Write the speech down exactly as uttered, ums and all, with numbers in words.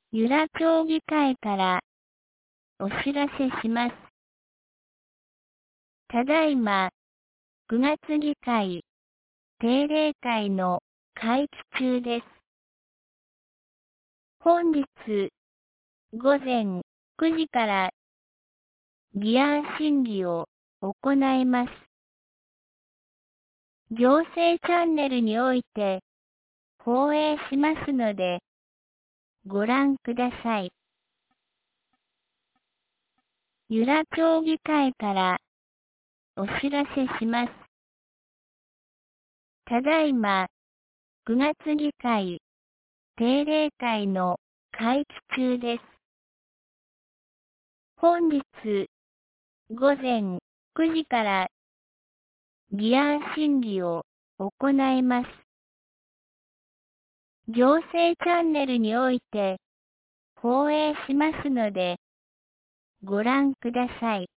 由良町議会からお知らせします。ただいま、くがつ議会定例会の会期中です。本日午前くじから議案審議を行います。行政チャンネルにおいて放映しますのでご覧ください。由良町議会からお知らせします。ただいま、くがつ議会定例会の会期中です。本日午前くじから議案審議を行います。行政チャンネルにおいて放映しますのでご覧ください。